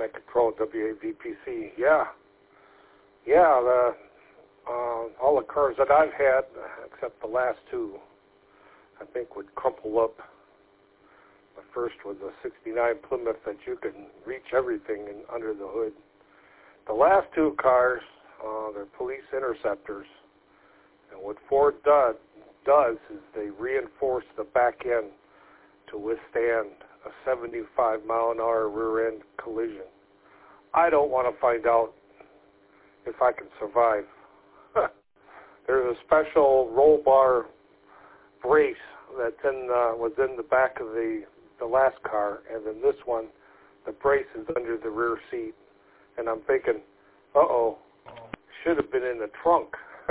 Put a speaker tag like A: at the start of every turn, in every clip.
A: Net Control, WAVPC. Yeah. Yeah, all the cars that I've had, except the last two, I think would crumple up. The first was a 69 Plymouth that you could reach everything under the hood. The last two cars, they're police interceptors. And what Ford does is they reinforce the back end to withstand a 75-mile-an-hour rear-end collision. I don't want to find out if I can survive. There's a special roll bar brace that was in the back of the last car, and then this one, the brace is under the rear seat. And I'm thinking, should have been in the trunk.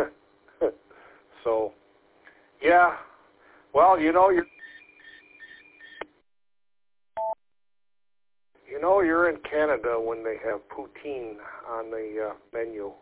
A: So, yeah. Well, you're in Canada when they have poutine on the menu.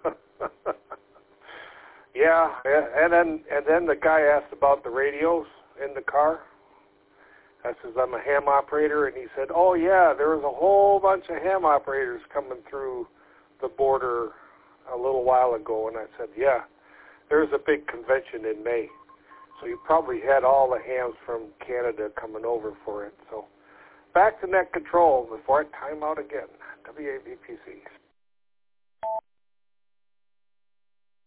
A: Yeah, and then the guy asked about the radios in the car. I says, I'm a ham operator, and he said, oh yeah, there was a whole bunch of ham operators coming through the border a little while ago. And I said, yeah, there's a big convention in May. So you probably had all the hams from Canada coming over for it. So back to Net Control before I time out again. WAVPC.